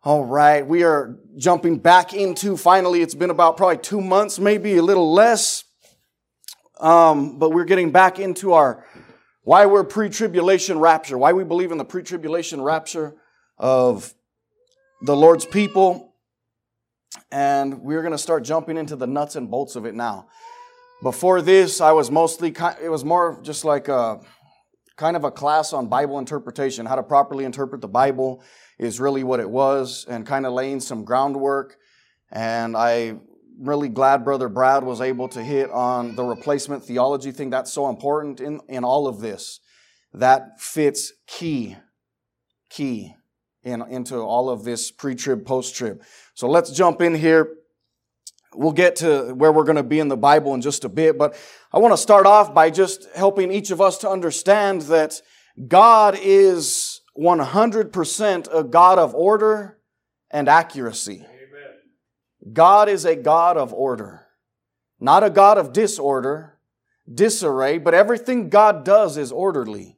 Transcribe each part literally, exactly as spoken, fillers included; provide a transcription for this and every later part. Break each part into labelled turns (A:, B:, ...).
A: All right, we are jumping back into, finally, it's been about probably two months, maybe a little less. Um, but we're getting back into our, why we're pre-tribulation rapture, why we believe in the pre-tribulation rapture of the Lord's people. And we're going to start jumping into the nuts and bolts of it now. Before this, I was mostly, it was more just like a kind of a class on Bible interpretation, how to properly interpret the Bible is really what it was, and kind of laying some groundwork. And I'm really glad Brother Brad was able to hit on the replacement theology thing. That's so important in, in all of this. That fits key, key in, into all of this pre-trib, post-trib. So let's jump in here. We'll get to where we're going to be in the Bible in just a bit, but I want to start off by just helping each of us to understand that God is one hundred percent a God of order and accuracy. Amen. God is a God of order, not a God of disorder, disarray, but everything God does is orderly.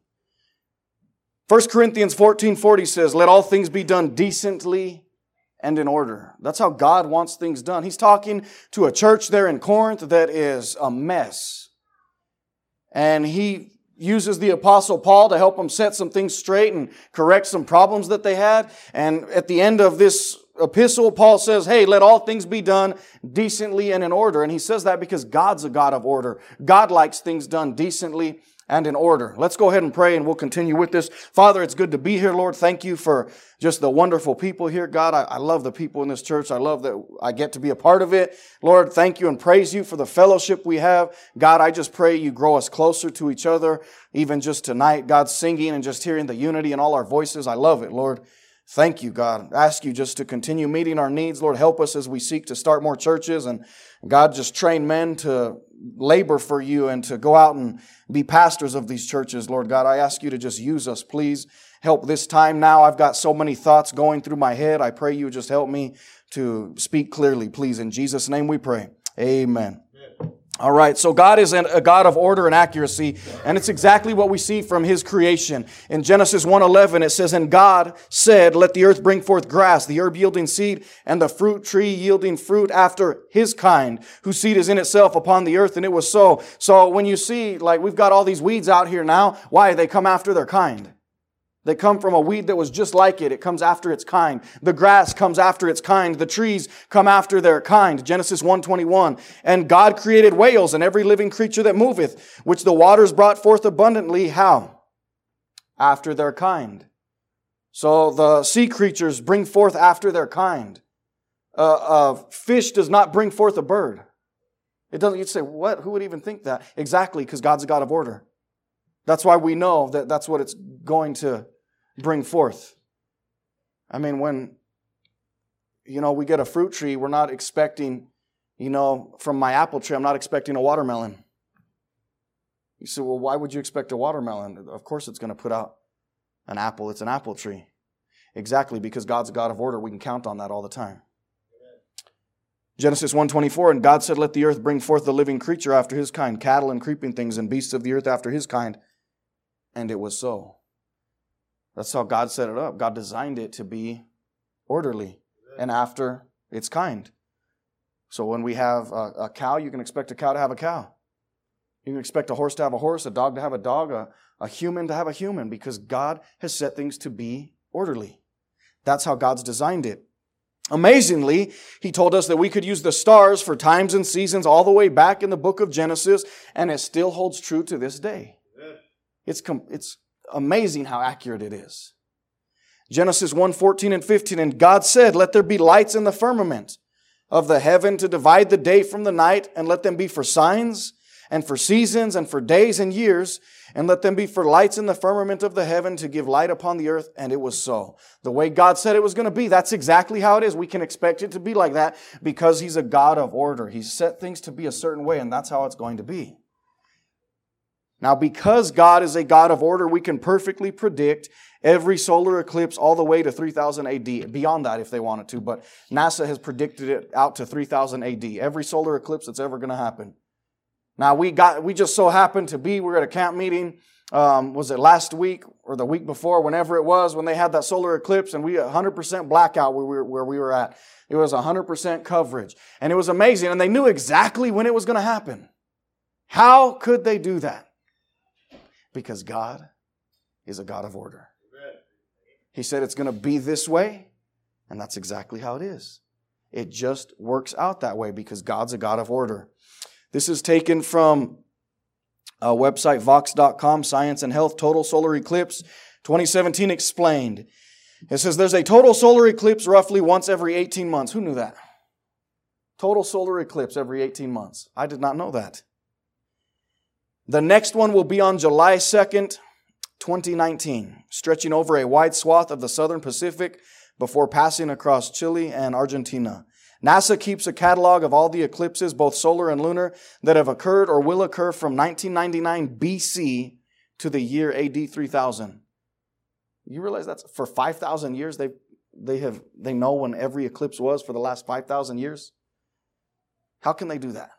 A: First Corinthians fourteen forty says, "Let all things be done decently and in order." That's how God wants things done. He's talking to a church there in Corinth that is a mess. And he uses the Apostle Paul to help them set some things straight and correct some problems that they had. And at the end of this epistle, Paul says, hey, let all things be done decently and in order. And he says that because God's a God of order. God likes things done decently and in order. Let's go ahead and pray and we'll continue with this. Father, it's good to be here, Lord. Thank you for just the wonderful people here, God. I, I love the people in this church. I love that I get to be a part of it. Lord, thank you and praise you for the fellowship we have. God, I just pray you grow us closer to each other, even just tonight. God, singing and just hearing the unity in all our voices. I love it, Lord. Thank you, God. I ask you just to continue meeting our needs. Lord, help us as we seek to start more churches. And God, just train men to labor for you and to go out and be pastors of these churches. Lord God, I ask you to just use us, please. Help this time now. I've got so many thoughts going through my head. I pray you just help me to speak clearly, please. In Jesus' name we pray. Amen. Amen. All right, so God is a God of order and accuracy, and it's exactly what we see from His creation. In Genesis one eleven, it says, "And God said, let the earth bring forth grass, the herb yielding seed, and the fruit tree yielding fruit after his kind, whose seed is in itself upon the earth, and it was so." So when you see, like, we've got all these weeds out here now, why? They come after their kind. They come from a weed that was just like it. It comes after its kind. The grass comes after its kind. The trees come after their kind. Genesis one twenty-one. "And God created whales and every living creature that moveth, which the waters brought forth abundantly." How? After their kind. So the sea creatures bring forth after their kind. Uh, a fish does not bring forth a bird. It doesn't. You'd say, what? Who would even think that? Exactly, because God's a God of order. That's why we know that that's what it's going to bring forth. I mean, when, you know, we get a fruit tree, we're not expecting, you know, from my apple tree, I'm not expecting a watermelon. You say, well, why would you expect a watermelon? Of course it's going to put out an apple. It's an apple tree. Exactly, because God's a God of order. We can count on that all the time. Amen. Genesis one twenty-four, "And God said, let the earth bring forth the living creature after his kind, cattle and creeping things and beasts of the earth after his kind. And it was so." That's how God set it up. God designed it to be orderly and after its kind. So when we have a, a cow, you can expect a cow to have a cow. You can expect a horse to have a horse, a dog to have a dog, a, a human to have a human, because God has set things to be orderly. That's how God's designed it. Amazingly, He told us that we could use the stars for times and seasons all the way back in the book of Genesis, and it still holds true to this day. It's, it's amazing how accurate it is. Genesis one fourteen and fifteen, "And God said, let there be lights in the firmament of the heaven to divide the day from the night, and let them be for signs, and for seasons, and for days and years, and let them be for lights in the firmament of the heaven to give light upon the earth." And it was so. The way God said it was going to be, that's exactly how it is. We can expect it to be like that because He's a God of order. He's set things to be a certain way, and that's how it's going to be. Now, because God is a God of order, we can perfectly predict every solar eclipse all the way to three thousand A D. Beyond that if they wanted to, but NASA has predicted it out to three thousand A D. Every solar eclipse that's ever going to happen. Now, we got we just so happened to be, we we're at a camp meeting um, was it last week or the week before, whenever it was, when they had that solar eclipse and we one hundred percent blackout where we were, where we were at. It was one hundred percent coverage. And it was amazing. And they knew exactly when it was going to happen. How could they do that? Because God is a God of order. He said it's going to be this way. And that's exactly how it is. It just works out that way because God's a God of order. This is taken from a website, vox dot com, Science and Health, Total Solar Eclipse, twenty seventeen explained. It says there's a total solar eclipse roughly once every eighteen months. Who knew that? Total solar eclipse every eighteen months. I did not know that. The next one will be on July second, twenty nineteen, stretching over a wide swath of the southern Pacific before passing across Chile and Argentina. NASA keeps a catalog of all the eclipses, both solar and lunar, that have occurred or will occur from nineteen ninety-nine B C to the year A D three thousand. You realize that's for five thousand years they they have they know when every eclipse was for the last five thousand years? How can they do that?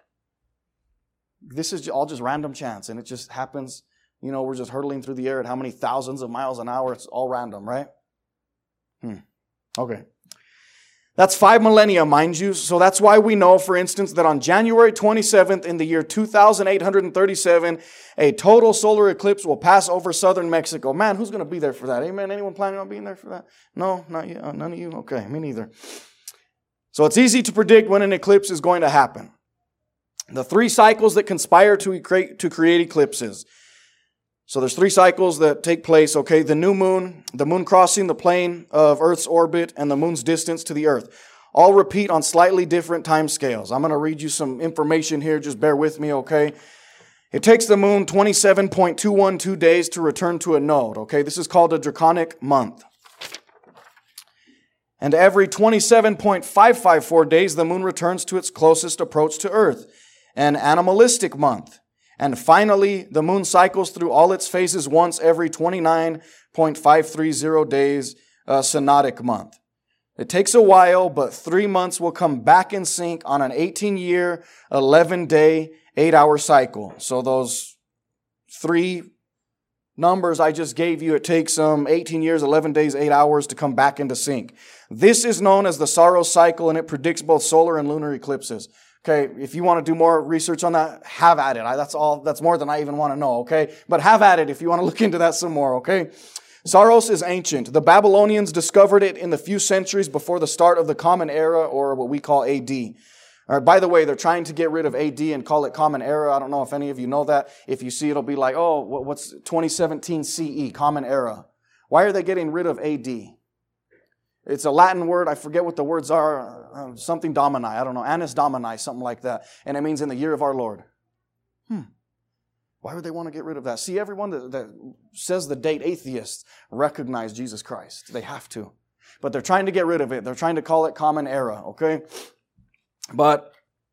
A: This is all just random chance, and it just happens. You know, we're just hurtling through the air at how many thousands of miles an hour? It's all random, right? Hmm. Okay. That's five millennia, mind you. So that's why we know, for instance, that on January twenty-seventh in the year two thousand eight hundred thirty-seven, a total solar eclipse will pass over southern Mexico. Man, who's going to be there for that? Amen? Anyone planning on being there for that? No, not you. Uh, none of you? Okay, me neither. So it's easy to predict when an eclipse is going to happen. The three cycles that conspire to create, to create eclipses. So there's three cycles that take place, okay? The new moon, the moon crossing the plane of Earth's orbit, and the moon's distance to the Earth. All repeat on slightly different time scales. I'm going to read you some information here. Just bear with me, okay? It takes the moon twenty-seven point two one two days to return to a node, okay? This is called a draconic month. And every twenty-seven point five five four days, the moon returns to its closest approach to Earth, an animalistic month. And finally, the moon cycles through all its phases once every twenty-nine point five three zero days, a synodic month. It takes a while, but three months will come back in sync on an eighteen-year, eleven-day, eight-hour cycle. So those three numbers I just gave you, it takes um, eighteen years, eleven days, eight hours to come back into sync. This is known as the Saros cycle, and it predicts both solar and lunar eclipses. Okay, if you want to do more research on that, have at it. I, that's all. That's more than I even want to know, okay? But have at it if you want to look into that some more, okay? Saros is ancient. The Babylonians discovered it in the few centuries before the start of the Common Era, or what we call A D. All right, by the way, they're trying to get rid of A D and call it Common Era. I don't know if any of you know that. If you see, it'll be like, oh, what's twenty seventeen C E, Common Era. Why are they getting rid of A D? It's a Latin word. I forget what the words are. Uh, something Domini. I don't know. Annus Domini, something like that. And it means in the year of our Lord. Hmm. Why would they want to get rid of that? See, everyone that, that says the date, atheists, recognize Jesus Christ. They have to. But they're trying to get rid of it. They're trying to call it Common Era, okay? But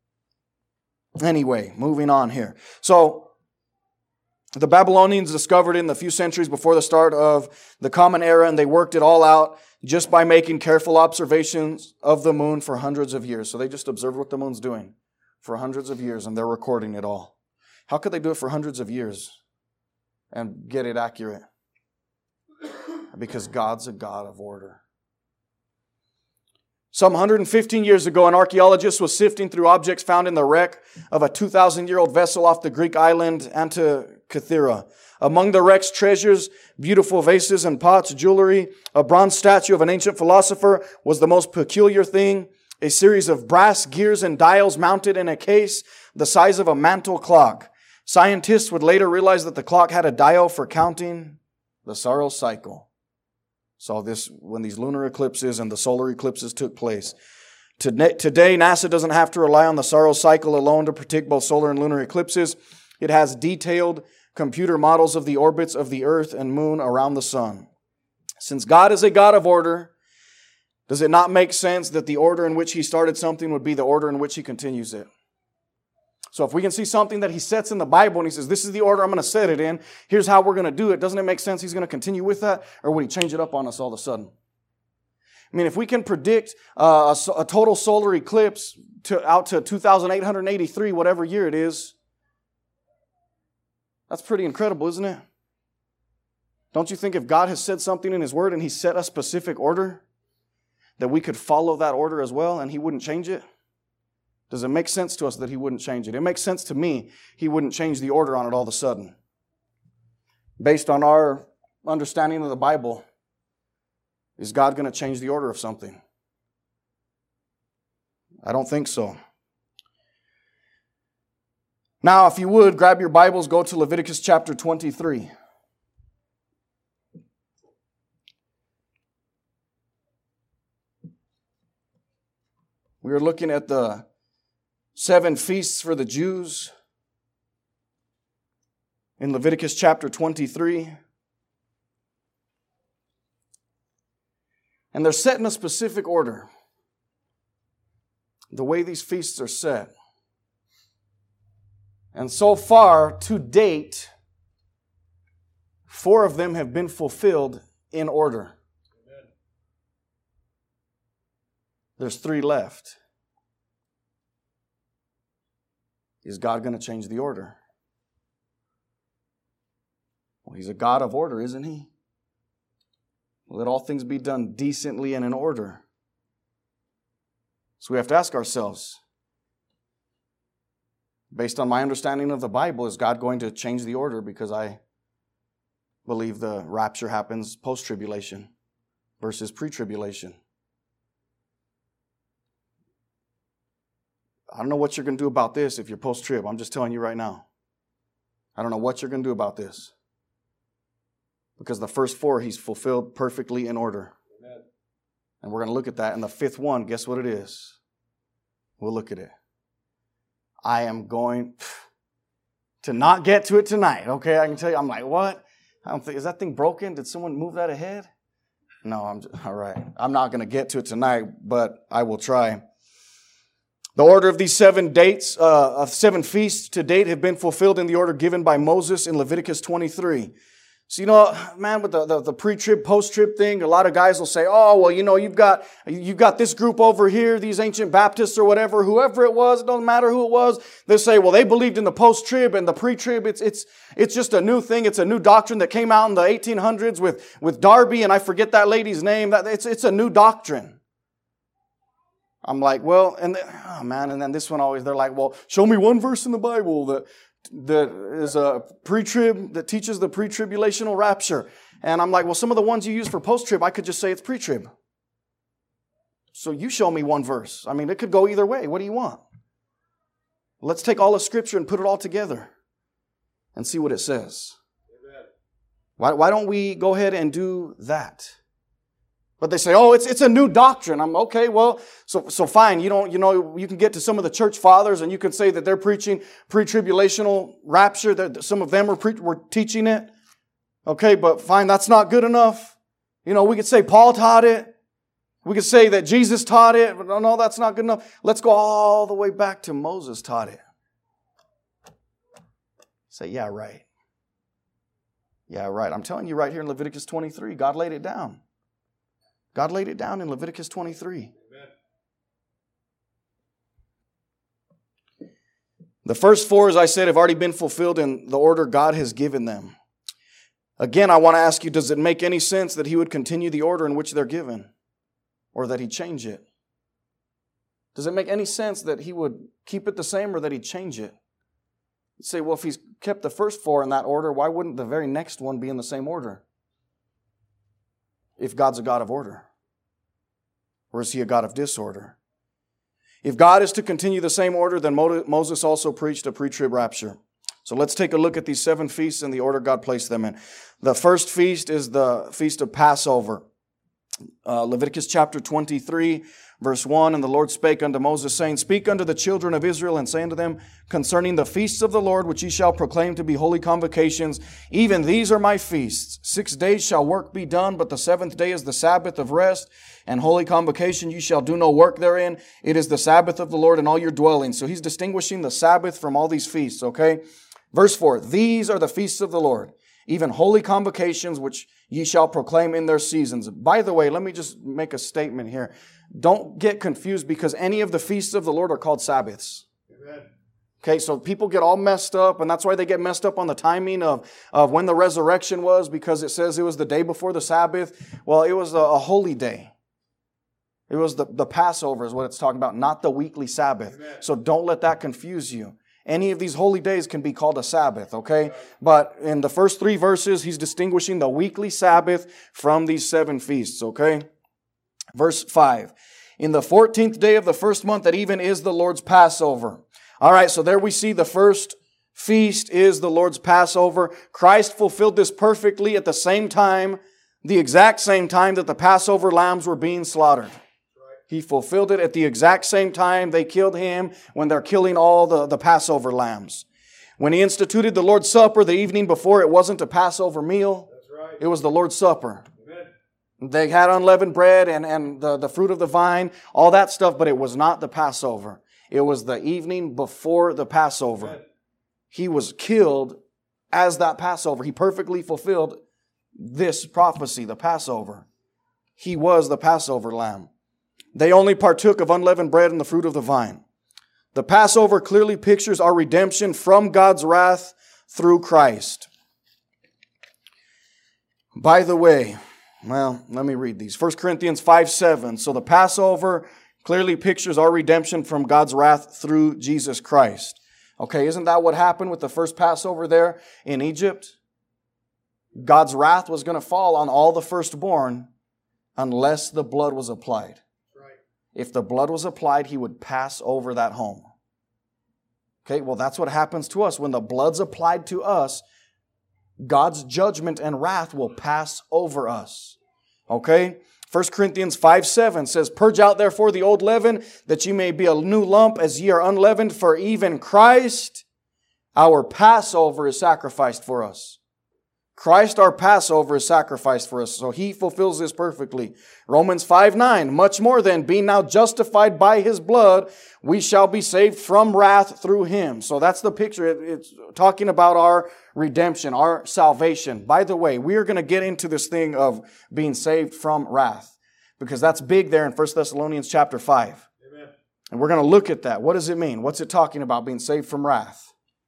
A: anyway, moving on here. So, the Babylonians discovered it in the few centuries before the start of the Common Era, and they worked it all out just by making careful observations of the moon for hundreds of years. So they just observed what the moon's doing for hundreds of years, and they're recording it all. How could they do it for hundreds of years and get it accurate? Because God's a God of order. Some one hundred fifteen years ago, an archaeologist was sifting through objects found in the wreck of a two thousand year old vessel off the Greek island Antikythera. Among the wreck's treasures, beautiful vases and pots, jewelry, a bronze statue of an ancient philosopher was the most peculiar thing. A series of brass gears and dials mounted in a case the size of a mantle clock. Scientists would later realize that the clock had a dial for counting the Saros cycle. So this, when these lunar eclipses and the solar eclipses took place. Today, NASA doesn't have to rely on the Saros cycle alone to predict both solar and lunar eclipses. It has detailed computer models of the orbits of the Earth and Moon around the sun. Since God is a God of order, does it not make sense that the order in which He started something would be the order in which He continues it? So if we can see something that He sets in the Bible and He says, this is the order I'm going to set it in, here's how we're going to do it, doesn't it make sense He's going to continue with that? Or would He change it up on us all of a sudden? I mean, if we can predict uh, a, a total solar eclipse to, out to two thousand eight hundred eighty-three, whatever year it is, that's pretty incredible, isn't it? Don't you think if God has said something in His Word and He set a specific order, that we could follow that order as well and He wouldn't change it? Does it make sense to us that He wouldn't change it? It makes sense to me He wouldn't change the order on it all of a sudden. Based on our understanding of the Bible, is God going to change the order of something? I don't think so. Now, if you would, grab your Bibles, go to Leviticus chapter twenty-three. We are looking at the seven feasts for the Jews in Leviticus chapter twenty-three. And they're set in a specific order. The way these feasts are set. And so far, to date, four of them have been fulfilled in order. Amen. There's three left. Is God going to change the order? Well, He's a God of order, isn't He? Let all things be done decently and in order. So we have to ask ourselves, based on my understanding of the Bible, is God going to change the order because I believe the rapture happens post-tribulation versus pre-tribulation? I don't know what you're going to do about this if you're post-trib. I'm just telling you right now. I don't know what you're going to do about this. Because the first four He's fulfilled perfectly in order. Amen. And we're going to look at that. And the fifth one, guess what it is? We'll look at it. I am going to not get to it tonight. Okay, I can tell you. I'm like, what? I don't think, is that thing broken? Did someone move that ahead? No, I'm just, all right. I'm not going to get to it tonight, but I will try. The order of these seven dates, uh, of seven feasts to date have been fulfilled in the order given by Moses in Leviticus twenty-three. So, you know, man, with the, the, the pre-trib, post-trib thing, a lot of guys will say, oh, well, you know, you've got, you've got this group over here, these ancient Baptists or whatever, whoever it was, it doesn't matter who it was. They say, well, they believed in the post-trib and the pre-trib. It's, it's, it's just a new thing. It's a new doctrine that came out in the eighteen hundreds with, with Darby, and I forget that lady's name. That, it's, it's a new doctrine. I'm like, well, and then, oh man, and then this one always, they're like, well, show me one verse in the Bible that, that is a pre-trib, that teaches the pre-tribulational rapture. And I'm like, well, some of the ones you use for post-trib, I could just say it's pre-trib. So you show me one verse. I mean, it could go either way. What do you want? Let's take all of Scripture and put it all together and see what it says. Amen. Why, why don't we go ahead and do that? But they say, oh, it's it's a new doctrine. I'm okay, well, so so fine. You don't, you know, you can get to some of the church fathers and you can say that they're preaching pre-tribulational rapture, that some of them were, pre- were teaching it. Okay, but fine, that's not good enough. You know, we could say Paul taught it. We could say that Jesus taught it. But no, no, that's not good enough. Let's go all the way back to Moses taught it. Say, yeah, right. Yeah, right. I'm telling you right here in Leviticus twenty-three, God laid it down. God laid it down in Leviticus twenty-three. Amen. The first four, as I said, have already been fulfilled in the order God has given them. Again, I want to ask you, does it make any sense that He would continue the order in which they're given? Or that He'd change it? Does it make any sense that He would keep it the same or that He'd change it? You'd say, well, if He's kept the first four in that order, why wouldn't the very next one be in the same order? If God's a God of order? Or is He a God of disorder? If God is to continue the same order, then Moses also preached a pre-trib rapture. So let's take a look at these seven feasts and the order God placed them in. The first feast is the Feast of Passover. Uh, Leviticus chapter twenty-three, verse one, and the Lord spake unto Moses, saying, Speak unto the children of Israel, and say unto them, concerning the feasts of the Lord, which ye shall proclaim to be holy convocations, even these are my feasts. Six days shall work be done, but the seventh day is the Sabbath of rest, and holy convocation ye shall do no work therein. It is the Sabbath of the Lord in all your dwellings. So He's distinguishing the Sabbath from all these feasts, okay? Verse four, these are the feasts of the Lord, even holy convocations which ye shall proclaim in their seasons. By the way, let me just make a statement here. Don't get confused because any of the feasts of the Lord are called Sabbaths. Amen. Okay, so people get all messed up, and that's why they get messed up on the timing of, of when the resurrection was, because it says it was the day before the Sabbath. Well, it was a, a holy day. It was the, the Passover is what it's talking about, not the weekly Sabbath. Amen. So don't let that confuse you. Any of these holy days can be called a Sabbath, okay? But in the first three verses, he's distinguishing the weekly Sabbath from these seven feasts, okay? Verse five. In the fourteenth day of the first month at even is the Lord's Passover. All right, so there we see the first feast is the Lord's Passover. Christ fulfilled this perfectly at the same time, the exact same time that the Passover lambs were being slaughtered. He fulfilled it at the exact same time they killed Him when they're killing all the, the Passover lambs. When He instituted the Lord's Supper the evening before, it wasn't a Passover meal. That's right. It was the Lord's Supper. Amen. They had unleavened bread and, and the, the fruit of the vine, all that stuff, but it was not the Passover. It was the evening before the Passover. Amen. He was killed as that Passover. He perfectly fulfilled this prophecy, the Passover. He was the Passover lamb. They only partook of unleavened bread and the fruit of the vine. The Passover clearly pictures our redemption from God's wrath through Christ. By the way, well, let me read these. First Corinthians five seven. So the Passover clearly pictures our redemption from God's wrath through Jesus Christ. Okay, isn't that what happened with the first Passover there in Egypt? God's wrath was going to fall on all the firstborn unless the blood was applied. Right. If the blood was applied, He would pass over that home. Okay, well, that's what happens to us. When the blood's applied to us, God's judgment and wrath will pass over us. Okay? First Corinthians five seven says, Purge out therefore the old leaven, that ye may be a new lump, as ye are unleavened, for even Christ, our Passover, is sacrificed for us. Christ, our Passover, is sacrificed for us, so He fulfills this perfectly. Romans five nine, much more then, being now justified by His blood, we shall be saved from wrath through Him. So that's the picture. It's talking about our redemption, our salvation. By the way, we are going to get into this thing of being saved from wrath, because that's big there in First Thessalonians chapter five. Amen. And we're going to look at that. What does it mean? What's it talking about, being saved from wrath?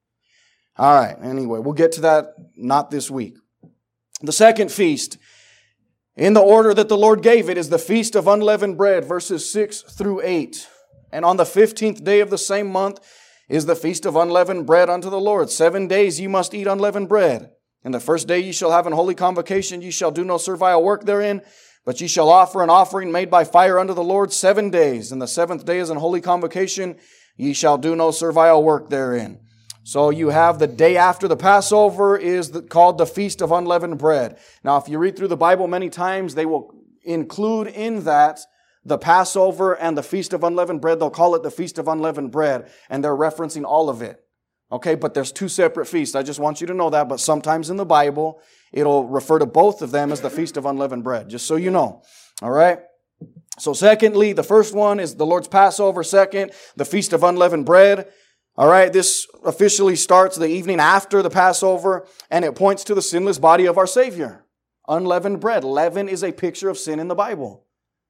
A: All right, anyway, we'll get to that not this week. The second feast, in the order that the Lord gave it, is the Feast of Unleavened Bread, verses six through eight. And on the fifteenth day of the same month is the Feast of Unleavened Bread unto the Lord. Seven days ye must eat unleavened bread. In the first day ye shall have an holy convocation. Ye shall do no servile work therein, but ye shall offer an offering made by fire unto the Lord seven days. And the seventh day is an holy convocation. Ye shall do no servile work therein. So you have the day after the Passover is the, called the Feast of Unleavened Bread. Now, if you read through the Bible many times, they will include in that the Passover and the Feast of Unleavened Bread. They'll call it the Feast of Unleavened Bread, and they're referencing all of it. Okay, but there's two separate feasts. I just want you to know that, but sometimes in the Bible, it'll refer to both of them as the Feast of Unleavened Bread, just so you know. All right? So secondly, the first one is the Lord's Passover. Second, the Feast of Unleavened Bread. All right, this officially starts the evening after the Passover, and it points to the sinless body of our Savior. Unleavened bread. Leaven is a picture of sin in the Bible.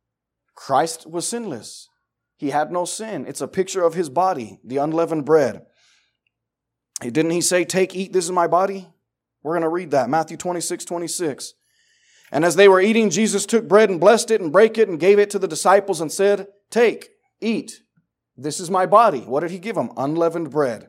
A: Christ was sinless. He had no sin. It's a picture of His body, the unleavened bread. Didn't He say, take, eat, this is my body? We're going to read that, Matthew twenty-six twenty-six. And as they were eating, Jesus took bread and blessed it and brake it and gave it to the disciples and said, take, eat. This is my body. What did He give them? Unleavened bread.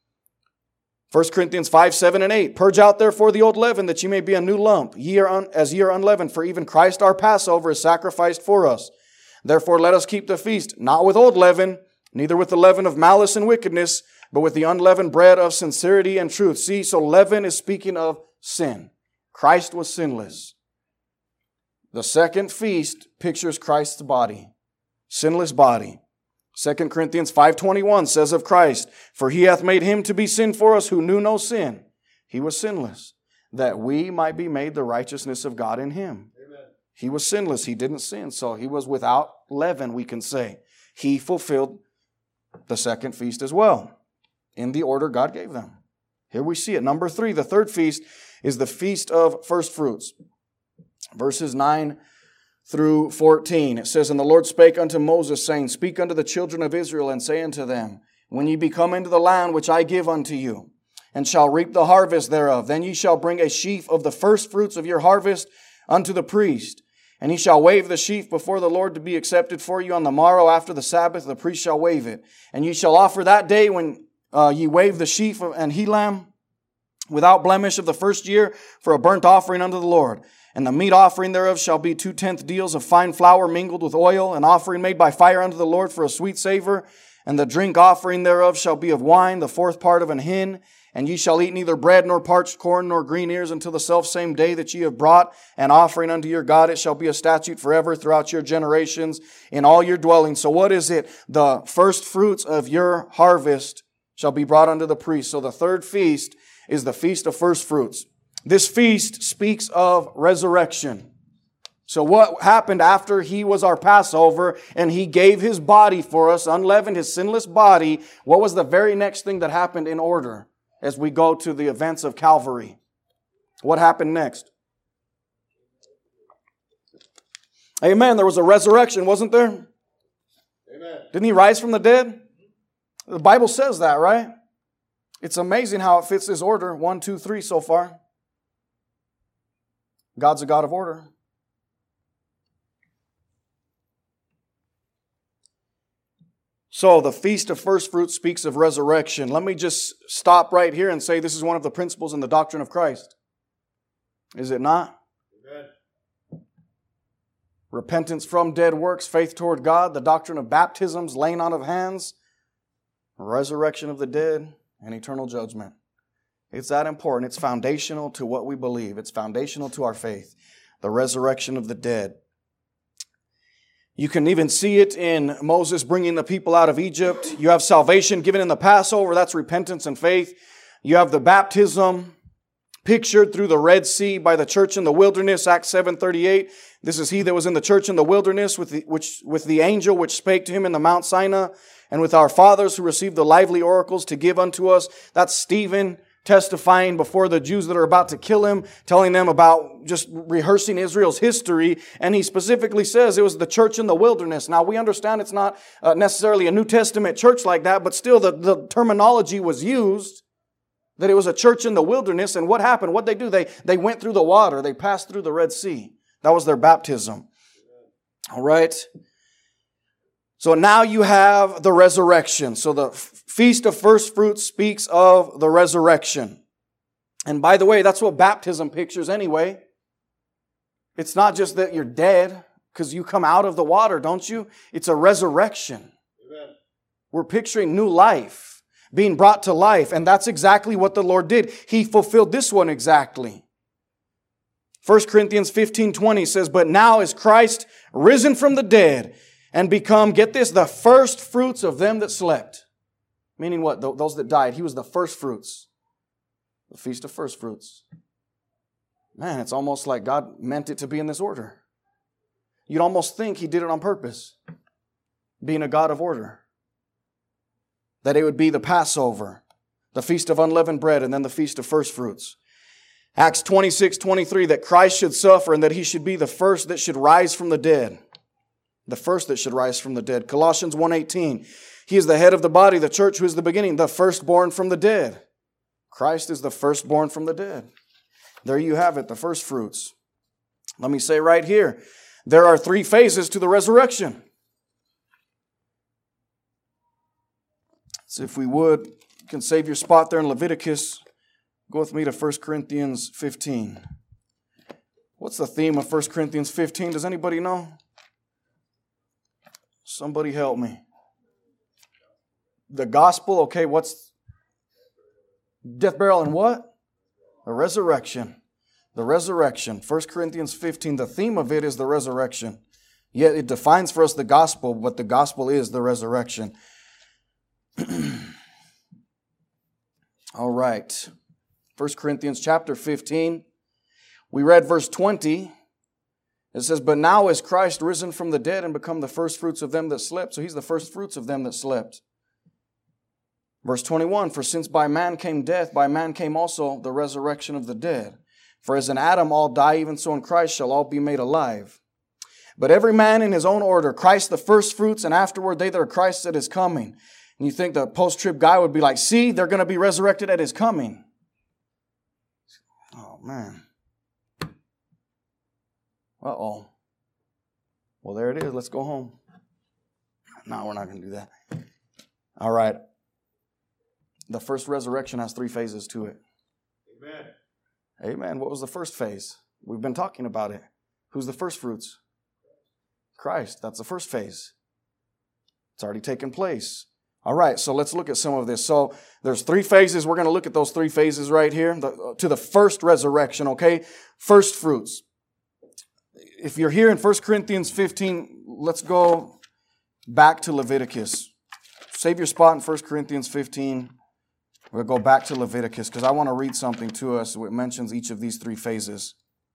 A: First Corinthians five, seven, and eight. Purge out therefore the old leaven, that ye may be a new lump, ye are un- as ye are unleavened, for even Christ our Passover is sacrificed for us. Therefore let us keep the feast, not with old leaven, neither with the leaven of malice and wickedness, but with the unleavened bread of sincerity and truth. See, so leaven is speaking of sin. Christ was sinless. The second feast pictures Christ's body, sinless body. Second Corinthians five twenty-one says of Christ, for He hath made Him to be sin for us who knew no sin. He was sinless, that we might be made the righteousness of God in Him. Amen. He was sinless. He didn't sin. So He was without leaven, we can say. He fulfilled the second feast as well, in the order God gave them. Here we see it. Number three, the third feast is the Feast of First Fruits. Verses nine through fourteen. It says, And the Lord spake unto Moses, saying, Speak unto the children of Israel, and say unto them, when ye be come into the land which I give unto you, and shall reap the harvest thereof. Then ye shall bring a sheaf of the first fruits of your harvest unto the priest. And he shall wave the sheaf before the Lord to be accepted for you. On the morrow after the Sabbath, the priest shall wave it. And ye shall offer that day when uh, ye wave the sheaf and he lamb without blemish of the first year for a burnt offering unto the Lord. And the meat offering thereof shall be two tenth deals of fine flour mingled with oil, an offering made by fire unto the Lord for a sweet savor. And the drink offering thereof shall be of wine, the fourth part of an hin. And ye shall eat neither bread nor parched corn nor green ears until the selfsame day that ye have brought an offering unto your God. It shall be a statute forever throughout your generations in all your dwellings. So what is it? The first fruits of your harvest shall be brought unto the priest. So the third feast is the feast of first fruits. This feast speaks of resurrection. So what happened after He was our Passover and He gave His body for us, unleavened, His sinless body? What was the very next thing that happened in order as we go to the events of Calvary? What happened next? Amen. There was a resurrection, wasn't there? Amen. Didn't He rise from the dead? The Bible says that, right? It's amazing how it fits this order. One, two, three so far. God's a God of order. So the Feast of First Fruits speaks of resurrection. Let me just stop right here and say this is one of the principles in the doctrine of Christ. Is it not? Amen. Repentance from dead works, faith toward God, the doctrine of baptisms, laying on of hands, resurrection of the dead, and eternal judgment. It's that important. It's foundational to what we believe. It's foundational to our faith. The resurrection of the dead. You can even see it in Moses bringing the people out of Egypt. You have salvation given in the Passover. That's repentance and faith. You have the baptism pictured through the Red Sea by the church in the wilderness, Acts seven thirty-eight. This is he that was in the church in the wilderness with the, which, with the angel which spake to him in the Mount Sinai, and with our fathers who received the lively oracles to give unto us. That's Stephen testifying before the Jews that are about to kill him, telling them about just rehearsing Israel's history. And he specifically says it was the church in the wilderness. Now, we understand it's not uh, necessarily a New Testament church like that, but still the, the terminology was used that it was a church in the wilderness. And what happened? What they do? They, they went through the water. They passed through the Red Sea. That was their baptism. All right. So now you have the resurrection. So the Feast of First Fruits speaks of the resurrection. And by the way, that's what baptism pictures anyway. It's not just that you're dead because you come out of the water, don't you? It's a resurrection. Amen. We're picturing new life, being brought to life. And that's exactly what the Lord did. He fulfilled this one exactly. First Corinthians fifteen twenty says, "But now is Christ risen from the dead, and become," get this, "the first fruits of them that slept." Meaning what? Those that died. He was the first fruits. The Feast of First Fruits. Man, it's almost like God meant it to be in this order. You'd almost think He did it on purpose. Being a God of order. That it would be the Passover, the Feast of Unleavened Bread, and then the Feast of First Fruits. Acts twenty-six twenty-three, that Christ should suffer and that He should be the first that should rise from the dead. The first that should rise from the dead. Colossians one eighteen. He is the head of the body, the church, who is the beginning, the firstborn from the dead. Christ is the firstborn from the dead. There you have it, the first fruits. Let me say right here, there are three phases to the resurrection. So if we would, you can save your spot there in Leviticus. Go with me to First Corinthians fifteen. What's the theme of First Corinthians fifteen? Does anybody know? Somebody help me. The gospel, okay, what's death, burial, and what? The resurrection. The resurrection. First Corinthians fifteen, the theme of it is the resurrection. Yet it defines for us the gospel, but the gospel is the resurrection. All right. First Corinthians chapter fifteen. We read verse twenty. It says, "But now is Christ risen from the dead and become the first fruits of them that slept." So He's the first fruits of them that slept. Verse twenty-one, "For since by man came death, by man came also the resurrection of the dead. For as in Adam all die, even so in Christ shall all be made alive. But every man in his own order, Christ the first fruits, and afterward they that are Christ's at His coming. And you think the post-trib guy would be like, see, they're going to be resurrected at His coming. Oh, man. Uh-oh. Well, there it is. Let's go home. No, we're not going to do that. All right. The first resurrection has three phases to it.
B: Amen.
A: Amen. What was the first phase? We've been talking about it. Who's the first fruits? Christ. That's the first phase. It's already taken place. All right, so let's look at some of this. So there's three phases. We're going to look at those three phases right here the, to the first resurrection, okay? First fruits. If you're here in First Corinthians fifteen, let's go back to Leviticus. Save your spot in First Corinthians fifteen. We'll go back to Leviticus because I want to read something to us that mentions each of these three phases.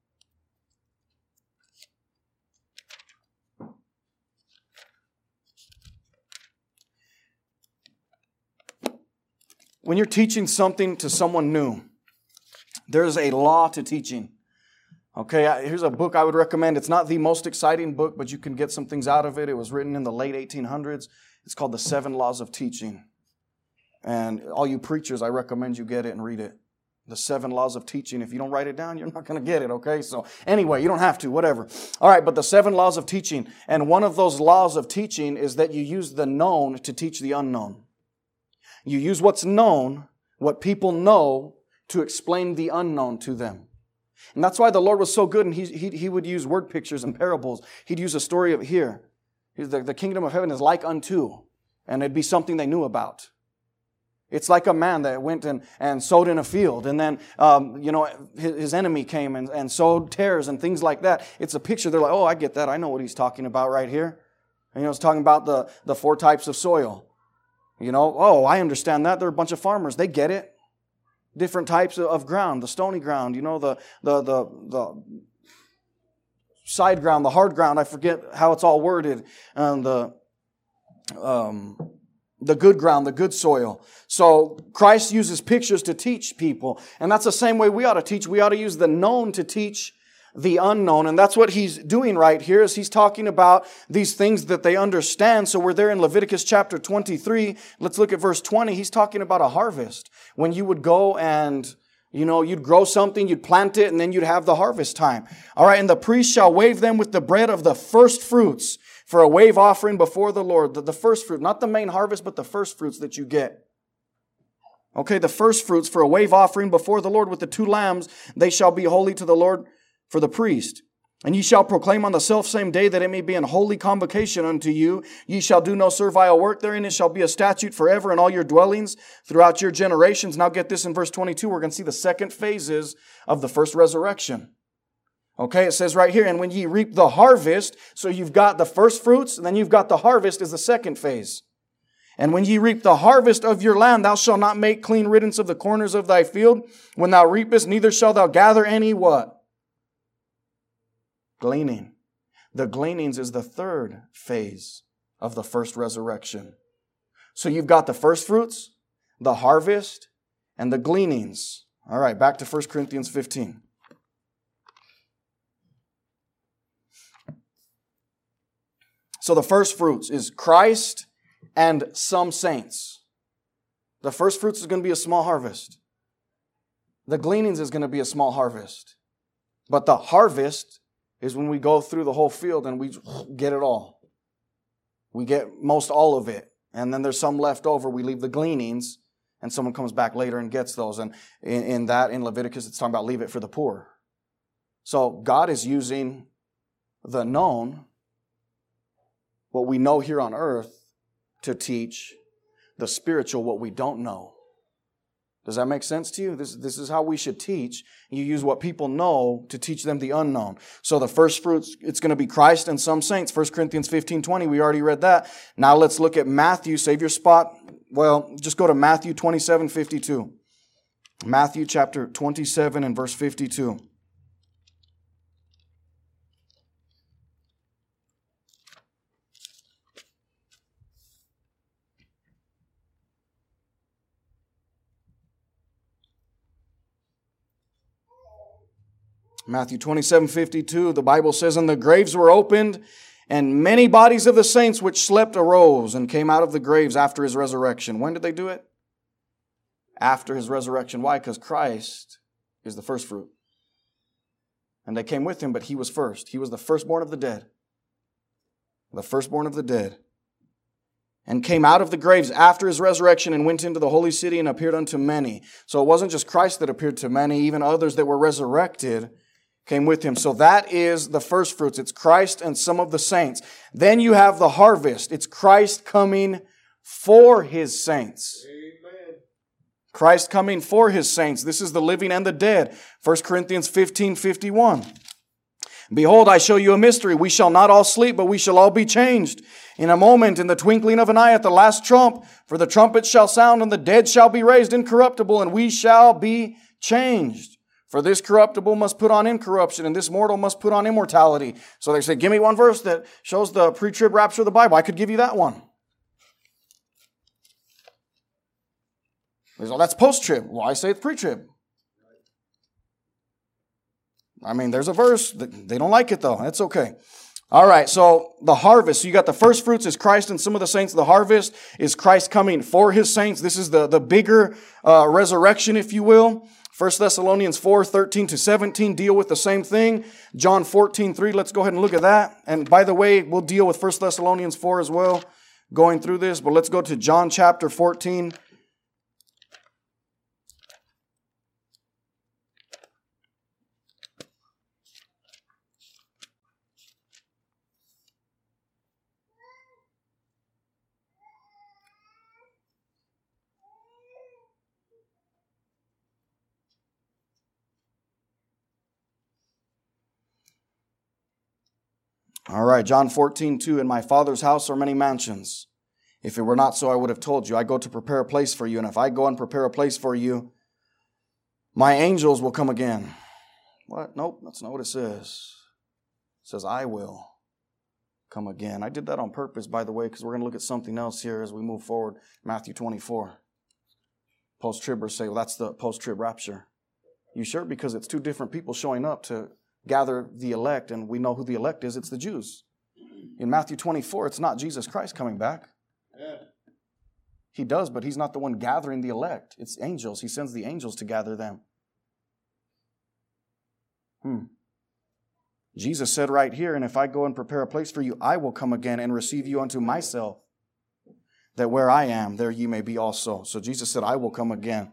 A: When you're teaching something to someone new, there's a law to teaching. Okay, here's a book I would recommend. It's not the most exciting book, but you can get some things out of it. It was written in the late eighteen hundreds. It's called The Seven Laws of Teaching. And all you preachers, I recommend you get it and read it. The Seven Laws of Teaching. If you don't write it down, you're not going to get it, okay? So anyway, you don't have to, whatever. All right, but the Seven Laws of Teaching. And one of those laws of teaching is that you use the known to teach the unknown. You use what's known, what people know, to explain the unknown to them. And that's why the Lord was so good, and he, he, he would use word pictures and parables. He'd use a story of here. The, the kingdom of heaven is like unto, and it'd be something they knew about. It's like a man that went and, and sowed in a field, and then, um, you know, his, his enemy came and, and sowed tares and things like that. It's a picture. They're like, oh, I get that. I know what he's talking about right here. And, you know, it's talking about the, the four types of soil. You know, oh, I understand that. They're a bunch of farmers. They get it. Different types of ground, the stony ground, you know, the the the the side ground, the hard ground. I forget how it's all worded. And the um, the good ground, the good soil. So Christ uses pictures to teach people, and that's the same way we ought to teach. We ought to use the known to teach the unknown. And that's what he's doing right here, is he's talking about these things that they understand. So we're there in Leviticus chapter twenty-three. Let's look at verse twenty. He's talking about a harvest. When you would go and, you know, you'd grow something, you'd plant it, and then you'd have the harvest time. All right, and the priest shall wave them with the bread of the first fruits for a wave offering before the Lord. The, the first fruit, not the main harvest, but the first fruits that you get. Okay, the first fruits for a wave offering before the Lord with the two lambs, they shall be holy to the Lord for the priest. And ye shall proclaim on the selfsame day that it may be an holy convocation unto you. Ye shall do no servile work therein. It shall be a statute forever in all your dwellings throughout your generations. Now get this in verse twenty-two. We're going to see the second phases of the first resurrection. Okay, it says right here, and when ye reap the harvest, so you've got the first fruits, and then you've got the harvest is the second phase. And when ye reap the harvest of your land, thou shalt not make clean riddance of the corners of thy field. When thou reapest, neither shalt thou gather any what? Gleaning. The gleanings is the third phase of the first resurrection. So you've got the first fruits, the harvest, and the gleanings. All right, back to First Corinthians fifteen. So the first fruits is Christ and some saints. The first fruits is going to be a small harvest. The gleanings is going to be a small harvest. But the harvest is when we go through the whole field and we get it all. We get most all of it. And then there's some left over. We leave the gleanings, and someone comes back later and gets those. And in, in that, in Leviticus, it's talking about leave it for the poor. So God is using the known, what we know here on earth, to teach the spiritual, what we don't know. Does that make sense to you? This, this is how we should teach. You use what people know to teach them the unknown. So the first fruits, it's going to be Christ and some saints. First Corinthians fifteen twenty, we already read that. Now let's look at Matthew. Save your spot. Well, just go to Matthew twenty-seven fifty-two. Matthew chapter twenty-seven and verse fifty-two. Matthew twenty-seven fifty-two, the Bible says, and the graves were opened, And many bodies of the saints which slept arose and came out of the graves after his resurrection. When did they do it? After his resurrection. Why? Because Christ is the first fruit. And they came with him, but he was first. He was the firstborn of the dead. The firstborn of the dead. And came out of the graves after his resurrection and went into the holy city and appeared unto many. So it wasn't just Christ that appeared to many, even others that were resurrected came with him. So that is the first fruits. It's Christ and some of the saints. Then you have the harvest. It's Christ coming for his saints. Amen. Christ coming for his saints. This is the living and the dead. First Corinthians fifteen fifty-one. Behold, I show you a mystery. We shall not all sleep, but we shall all be changed. In a moment, in the twinkling of an eye, at the last trump, for the trumpet shall sound, and the dead shall be raised incorruptible, and we shall be changed. For this corruptible must put on incorruption, and this mortal must put on immortality. So they say, give me one verse that shows the pre-trib rapture of the Bible. I could give you that one. They say, well, that's post-trib. Well, I say it's pre-trib. I mean, there's a verse. They don't like it, though. That's okay. All right, so the harvest. So you got the first fruits is Christ and some of the saints. The harvest is Christ coming for his saints. This is the, the bigger uh, resurrection, if you will. First Thessalonians four, thirteen to seventeen deal with the same thing. John fourteen, three, let's go ahead and look at that. And by the way, we'll deal with First Thessalonians four as well, going through this. But let's go to John chapter fourteen. All right, John fourteen, two. In my Father's house are many mansions. If it were not so, I would have told you. I go to prepare a place for you. And if I go and prepare a place for you, my angels will come again. What? Nope, that's not what it says. It says, I will come again. I did that on purpose, by the way, because we're going to look at something else here as we move forward. Matthew twenty-four. Post-tribbers say, well, that's the post-trib rapture. You sure? Because it's two different people showing up to gather the elect, and we know who the elect is. It's the Jews. In Matthew twenty-four, it's not Jesus Christ coming back. Yeah. He does, but he's not the one gathering the elect. It's angels. He sends the angels to gather them. Hmm. Jesus said right here, and if I go and prepare a place for you, I will come again and receive you unto myself, that where I am, there you may be also. So Jesus said, I will come again.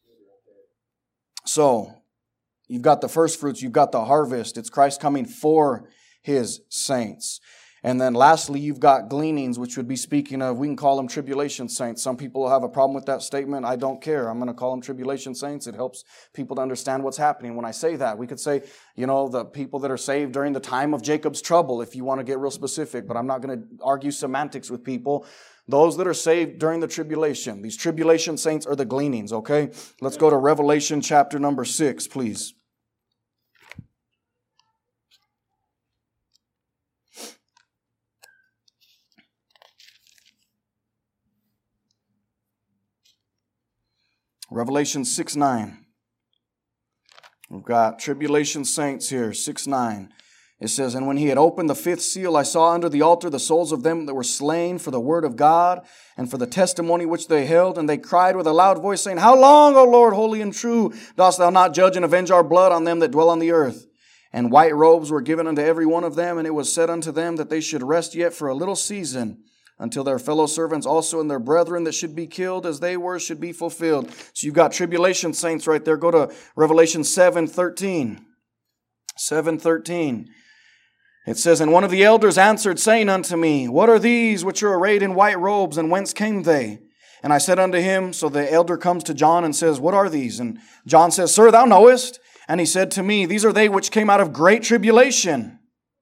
A: So, you've got the first fruits, you've got the harvest. It's Christ coming for his saints. And then lastly, you've got gleanings, which would be speaking of, we can call them tribulation saints. Some people have a problem with that statement. I don't care. I'm going to call them tribulation saints. It helps people to understand what's happening. When I say that, we could say, you know, the people that are saved during the time of Jacob's trouble, if you want to get real specific, but I'm not going to argue semantics with people. Those that are saved during the tribulation. These tribulation saints are the gleanings, okay? Let's go to Revelation chapter number six, please. Revelation six nine. We've got tribulation saints here, six nine. It says, and when he had opened the fifth seal, I saw under the altar the souls of them that were slain for the word of God and for the testimony which they held. And they cried with a loud voice, saying, how long, O Lord, holy and true, dost thou not judge and avenge our blood on them that dwell on the earth? And white robes were given unto every one of them, and it was said unto them that they should rest yet for a little season, until their fellow servants also and their brethren that should be killed as they were should be fulfilled. So you've got tribulation saints right there. Go to Revelation seven thirteen. seven thirteen. It says, and one of the elders answered, saying unto me, what are these which are arrayed in white robes, and whence came they? And I said unto him, so the elder comes to John and says, what are these? And John says, sir, thou knowest. And he said to me, these are they which came out of great tribulation,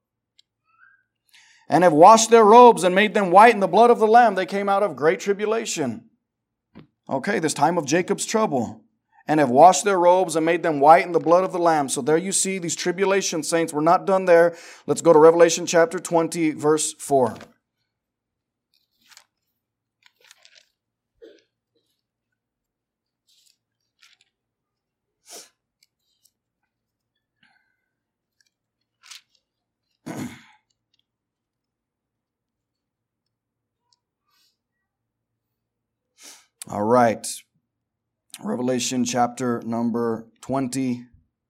A: and have washed their robes and made them white in the blood of the Lamb. They came out of great tribulation. Okay, this time of Jacob's trouble. And have washed their robes and made them white in the blood of the Lamb. So there you see these tribulation saints. We're not done there. Let's go to Revelation chapter twenty, verse four. All right. Revelation chapter number twenty.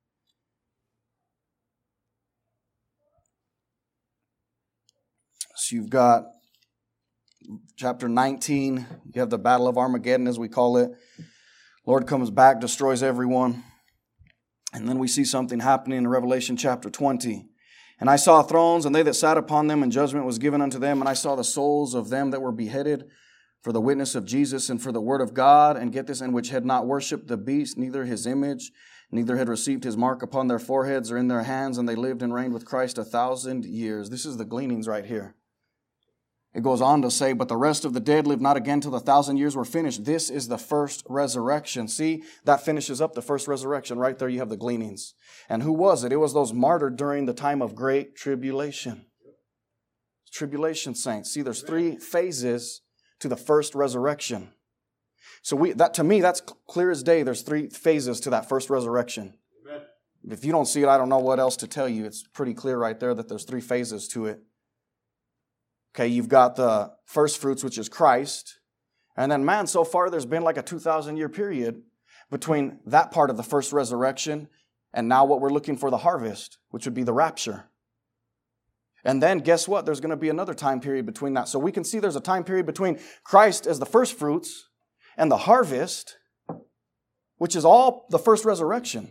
A: So you've got chapter nineteen. You have the Battle of Armageddon, as we call it. Lord comes back, destroys everyone. And then we see something happening in Revelation chapter twenty. And I saw thrones, and they that sat upon them, and judgment was given unto them. And I saw the souls of them that were beheaded for the witness of Jesus and for the word of God, and get this, and which had not worshipped the beast, neither his image, neither had received his mark upon their foreheads or in their hands, and they lived and reigned with Christ a thousand years. This is the gleanings right here. It goes on to say, but the rest of the dead lived not again till the thousand years were finished. This is the first resurrection. See, that finishes up the first resurrection. Right there you have the gleanings. And who was it? It was those martyred during the time of great tribulation. Tribulation saints. See, there's three phases to the first resurrection. So we that to me, that's clear as day. There's three phases to that first resurrection. Amen. If you don't see it, I don't know what else to tell you. It's pretty clear right there that there's three phases to it. Okay, you've got the first fruits, which is Christ. And then, man, so far there's been like a two thousand year period between that part of the first resurrection and now what we're looking for, the harvest, which would be the rapture. And then guess what? There's going to be another time period between that. So we can see there's a time period between Christ as the first fruits and the harvest, which is all the first resurrection.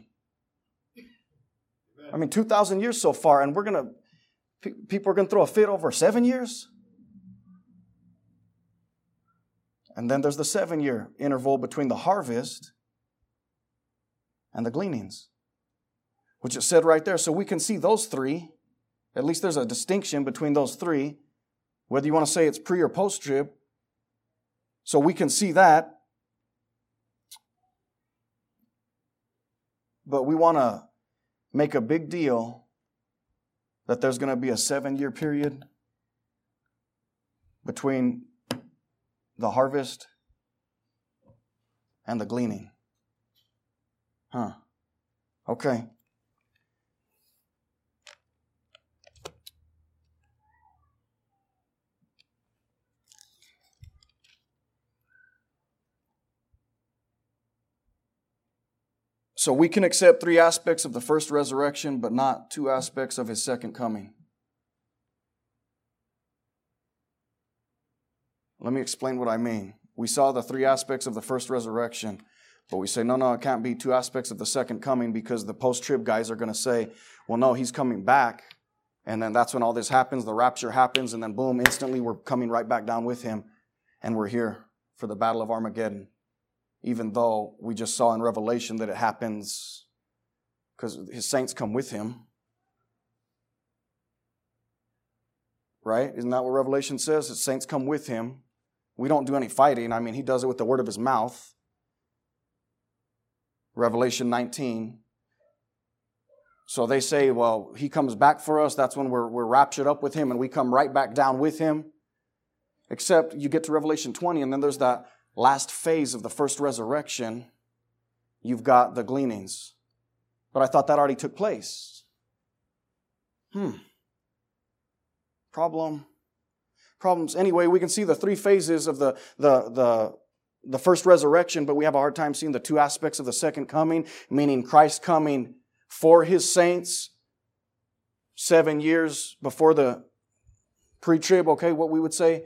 A: I mean, two thousand years so far, and we're going to, people are going to throw a fit over seven years? And then there's the seven-year interval between the harvest and the gleanings, which is said right there. So we can see those three. At least there's a distinction between those three, whether you want to say it's pre or post-trib. So we can see that. But we want to make a big deal that there's going to be a seven-year period between the harvest and the gleaning. Huh. Okay. So we can accept three aspects of the first resurrection, but not two aspects of his second coming. Let me explain what I mean. We saw the three aspects of the first resurrection, but we say, no, no, it can't be two aspects of the second coming because the post-trib guys are going to say, well, no, he's coming back. And then that's when all this happens, the rapture happens, and then boom, instantly we're coming right back down with him. And we're here for the Battle of Armageddon. Even though we just saw in Revelation that it happens because his saints come with him. Right? Isn't that what Revelation says? His saints come with him. We don't do any fighting. I mean, he does it with the word of his mouth. Revelation nineteen. So they say, well, he comes back for us. That's when we're, we're raptured up with him and we come right back down with him. Except you get to Revelation twenty and then there's that last phase of the first resurrection. You've got the gleanings. But I thought that already took place. Hmm. Problem. Problems. Anyway, we can see the three phases of the, the, the, the first resurrection, but we have a hard time seeing the two aspects of the second coming, meaning Christ coming for his saints seven years before the pre-trib, okay, what we would say.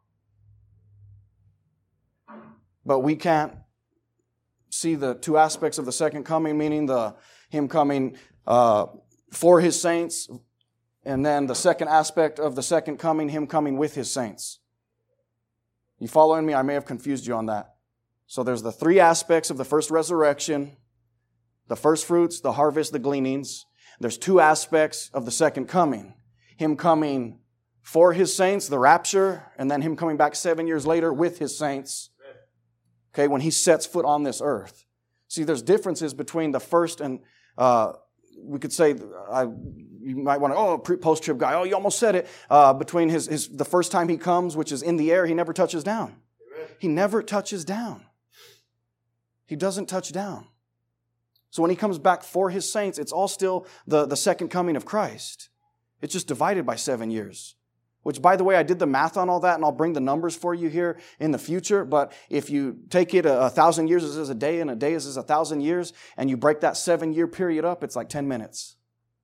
A: But we can't see the two aspects of the second coming, meaning the him coming uh, for his saints, and then the second aspect of the second coming, him coming with his saints. You following me? I may have confused you on that. So there's the three aspects of the first resurrection, the first fruits, the harvest, the gleanings. There's two aspects of the second coming. Him coming for his saints, the rapture, and then him coming back seven years later with his saints. Okay, when he sets foot on this earth. See, there's differences between the first and, uh, we could say, I, you might want to, oh, post-trib guy, oh, you almost said it. Uh, between his, his, the first time he comes, which is in the air, he never touches down. Amen. He never touches down. He doesn't touch down. So when he comes back for his saints, it's all still the, the second coming of Christ. It's just divided by seven years. which, by the way, I did the math on all that, and I'll bring the numbers for you here in the future. But if you take it a, a thousand years is a day, and a day is, is a thousand years, and you break that seven-year period up, it's like ten minutes.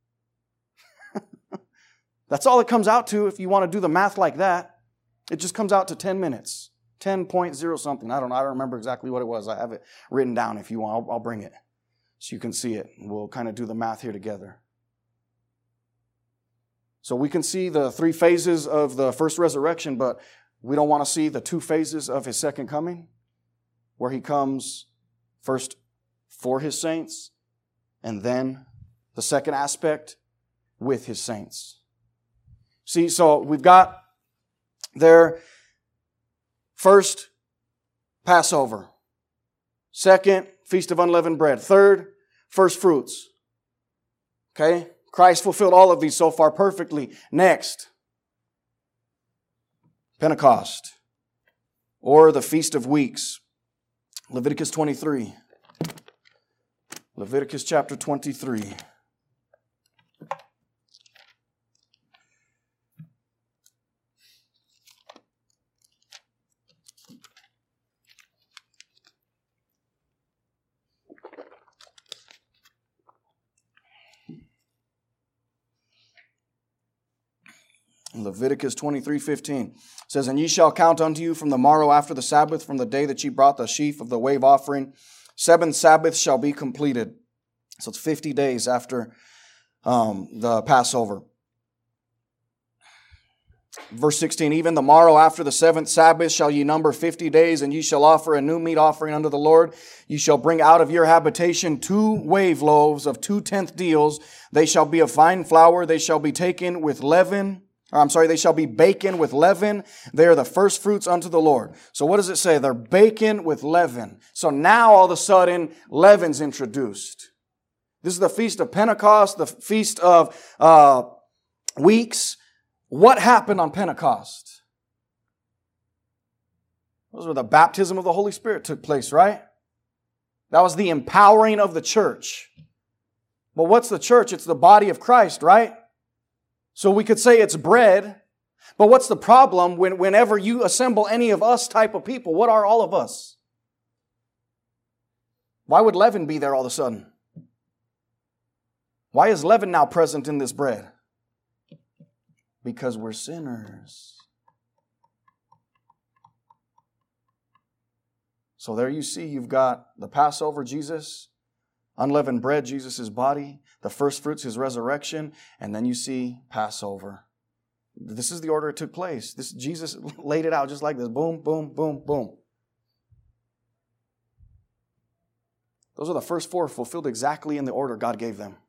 A: That's all it comes out to if you want to do the math like that. It just comes out to ten minutes. ten point zero something. I don't know. I don't remember exactly what it was. I have it written down if you want. I'll, I'll bring it so you can see it. We'll kind of do the math here together. So we can see the three phases of the first resurrection, but we don't want to see the two phases of His second coming, where He comes first for His saints, and then the second aspect with His saints. See, so we've got there first, Passover. Second, Feast of Unleavened Bread. Third, first fruits. Okay? Christ fulfilled all of these so far perfectly. Next, Pentecost, or the Feast of Weeks. Leviticus twenty-three. Leviticus chapter twenty-three. Leviticus twenty-three fifteen says, "And ye shall count unto you from the morrow after the Sabbath, from the day that ye brought the sheaf of the wave offering. Seven Sabbaths shall be completed." So it's fifty days after um, the Passover. Verse sixteen, "Even the morrow after the seventh Sabbath shall ye number fifty days, and ye shall offer a new meat offering unto the Lord. Ye shall bring out of your habitation two wave loaves of two tenth deals. They shall be of fine flour. They shall be taken with leaven. Or I'm sorry, they shall be baken with leaven. They are the first fruits unto the Lord." So what does it say? They're baken with leaven. So now all of a sudden, leaven's introduced. This is the Feast of Pentecost, the Feast of uh, Weeks. What happened on Pentecost? Those were the baptism of the Holy Spirit took place, right? That was the empowering of the church. Well, what's the church? It's the body of Christ, right? So we could say it's bread, but what's the problem when, whenever you assemble any of us type of people? What are all of us? Why would leaven be there all of a sudden? Why is leaven now present in this bread? Because we're sinners. So there you see, you've got the Passover, Jesus, unleavened bread, Jesus' body, the first fruits, His resurrection, and then you see Passover. This is the order it took place. This Jesus laid it out just like this. Boom, boom, boom, boom. Those are the first four fulfilled exactly in the order God gave them.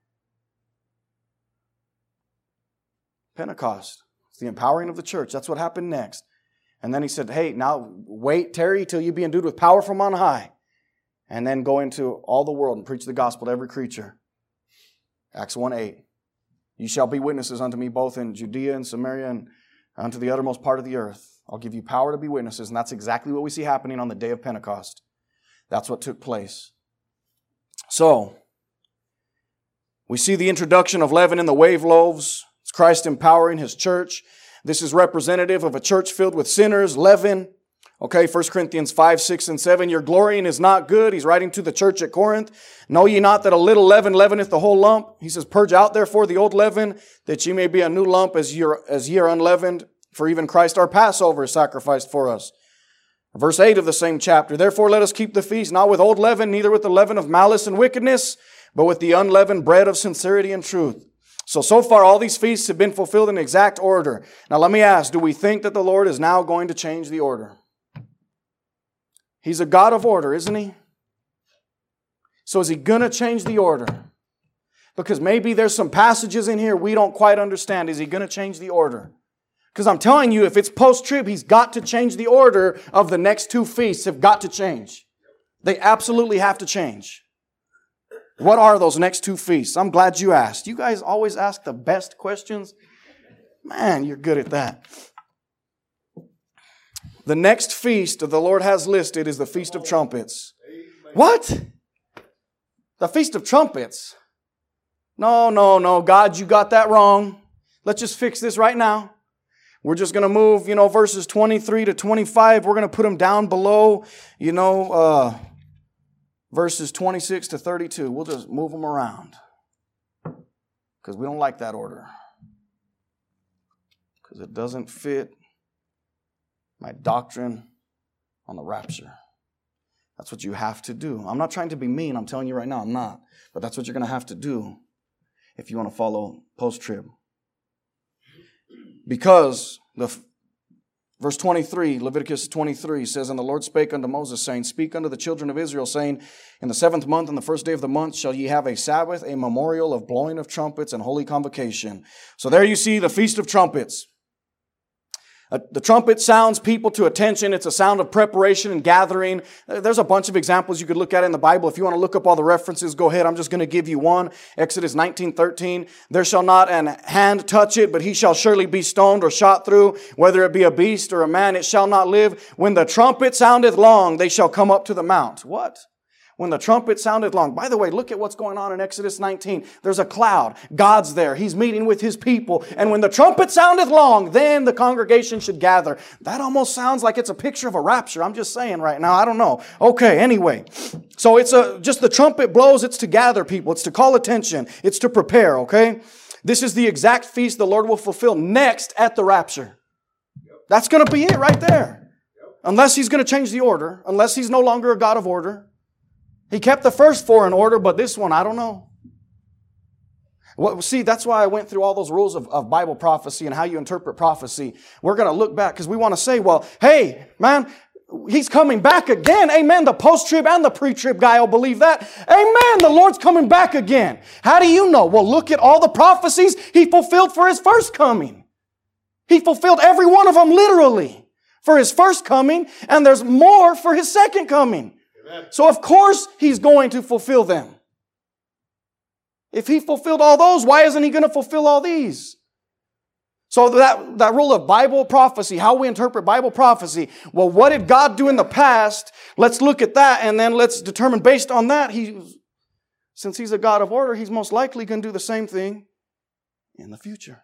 A: Pentecost, it's the empowering of the church. That's what happened next. And then He said, hey, now wait, tarry, till you be endued with power from on high. And then go into all the world and preach the gospel to every creature. Acts one eight. "You shall be witnesses unto me both in Judea and Samaria and unto the uttermost part of the earth. I'll give you power to be witnesses." And that's exactly what we see happening on the day of Pentecost. That's what took place. So, we see the introduction of leaven in the wave loaves. It's Christ empowering His church. This is representative of a church filled with sinners, leaven. Okay, First Corinthians five, six, and seven. "Your glorying is not good." He's writing to the church at Corinth. "Know ye not that a little leaven leaveneth the whole lump?" He says, "Purge out therefore the old leaven, that ye may be a new lump as ye are, as ye are unleavened. For even Christ our Passover is sacrificed for us." Verse eight of the same chapter. "Therefore let us keep the feast, not with old leaven, neither with the leaven of malice and wickedness, but with the unleavened bread of sincerity and truth." So, so far all these feasts have been fulfilled in exact order. Now let me ask, do we think that the Lord is now going to change the order? He's a God of order, isn't He? So is He going to change the order? Because maybe there's some passages in here we don't quite understand. Is He going to change the order? Because I'm telling you, if it's post-trib, He's got to change the order of the next two feasts. Have got to change. They absolutely have to change. What are those next two feasts? I'm glad you asked. You guys always ask the best questions. Man, you're good at that. The next feast the Lord has listed is the Feast of Trumpets. What? The Feast of Trumpets? No, no, no. God, you got that wrong. Let's just fix this right now. We're just going to move, you know, verses twenty-three to twenty-five. We're going to put them down below, you know, uh, verses twenty-six to thirty-two. We'll just move them around because we don't like that order. Because it doesn't fit my doctrine on the rapture. That's what you have to do. I'm not trying to be mean. I'm telling you right now, I'm not. But that's what you're going to have to do if you want to follow post-trib. Because the verse twenty-three, Leviticus twenty-three says, "And the Lord spake unto Moses, saying, Speak unto the children of Israel, saying, In the seventh month, on the first day of the month, shall ye have a Sabbath, a memorial of blowing of trumpets and holy convocation." So there you see the Feast of Trumpets. Uh, the trumpet sounds people to attention. It's a sound of preparation and gathering. Uh, there's a bunch of examples you could look at in the Bible. If you want to look up all the references, go ahead. I'm just going to give you one. Exodus nineteen thirteen. "There shall not an hand touch it, but he shall surely be stoned or shot through, whether it be a beast or a man, it shall not live. When the trumpet soundeth long, they shall come up to the mount." What? When the trumpet sounded long. By the way, look at what's going on in Exodus nineteen. There's a cloud. God's there. He's meeting with His people. And when the trumpet soundeth long, then the congregation should gather. That almost sounds like it's a picture of a rapture. I'm just saying right now. I don't know. Okay, anyway. So it's a, just the trumpet blows. It's to gather people. It's to call attention. It's to prepare, okay? This is the exact feast the Lord will fulfill next at the rapture. That's going to be it right there. Unless He's going to change the order. Unless He's no longer a God of order. He kept the first four in order, but this one, I don't know. Well, see, that's why I went through all those rules of, of Bible prophecy and how you interpret prophecy. We're going to look back because we want to say, well, hey, man, He's coming back again. Amen. The post-trib and the pre-trib guy will believe that. Amen. The Lord's coming back again. How do you know? Well, look at all the prophecies He fulfilled for His first coming. He fulfilled every one of them literally for His first coming, and there's more for His second coming. So of course He's going to fulfill them. If He fulfilled all those, why isn't He going to fulfill all these? So that, that rule of Bible prophecy, how we interpret Bible prophecy. Well, what did God do in the past? Let's look at that and then let's determine based on that. He, since He's a God of order, He's most likely going to do the same thing in the future.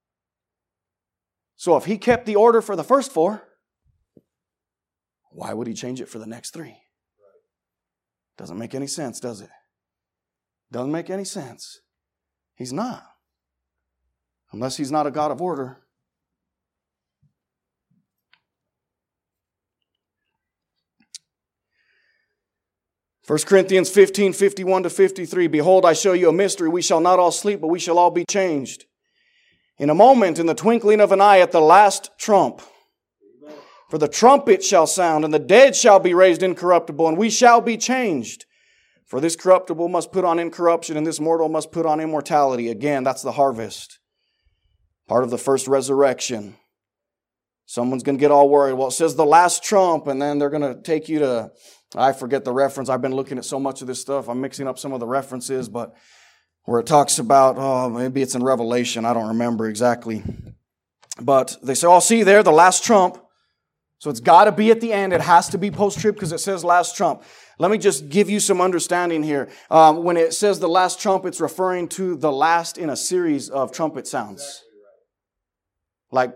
A: So if He kept the order for the first four, why would He change it for the next three? Doesn't make any sense, does it? Doesn't make any sense. He's not. Unless He's not a God of order. First Corinthians fifteen, fifty-one to fifty-three. "Behold, I show you a mystery. We shall not all sleep, but we shall all be changed. In a moment, in the twinkling of an eye, at the last trump. For the trumpet shall sound, and the dead shall be raised incorruptible, and we shall be changed. For this corruptible must put on incorruption, and this mortal must put on immortality." Again, that's the harvest. Part of the first resurrection. Someone's going to get all worried. Well, it says the last trump, and then they're going to take you to, I forget the reference. I've been looking at so much of this stuff. I'm mixing up some of the references, but where it talks about, oh, maybe it's in Revelation. I don't remember exactly. But they say, oh, see there, the last trump. So it's got to be at the end. It has to be post-trib because it says last trump. Let me just give you some understanding here. Um, when it says the last trump, it's referring to the last in a series of trumpet sounds. Like,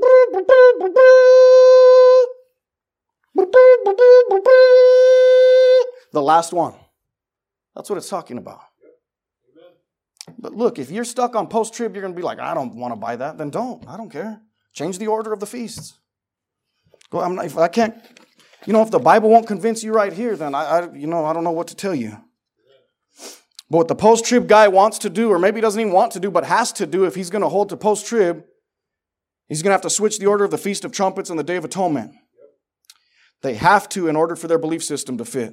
A: the last one. That's what it's talking about. But look, if you're stuck on post-trib, you're going to be like, I don't want to buy that. Then don't. I don't care. Change the order of the feasts. Go, I'm not, if I can't, you know, if the Bible won't convince you right here, then I, I, you know, I don't know what to tell you. But what the post-trib guy wants to do, or maybe doesn't even want to do, but has to do if he's going to hold to post-trib, he's going to have to switch the order of the Feast of Trumpets and the Day of Atonement. They have to in order for their belief system to fit.